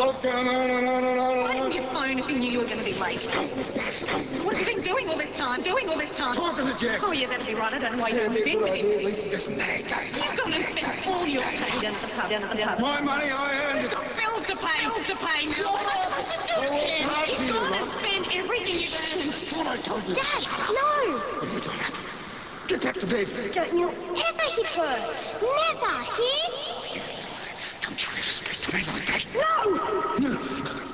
Why didn't you phone if you knew you were going to be late? What have you been doing all this time? Talking to Jeff. Oh, yeah, that'll be right. I don't know why you haven't been with him. At least it doesn't bad day. You've gone and spent all your pay down at the pub. My money I earned. You've got bills to pay. Shut What am I up. supposed to do, Ken? You've gone and spent everything you've earned. What I told you. Dad, no! What are you doing? Get back to bed. Don't you ever hit her! Never, hear? Don't you ever speak to me like that. No! No.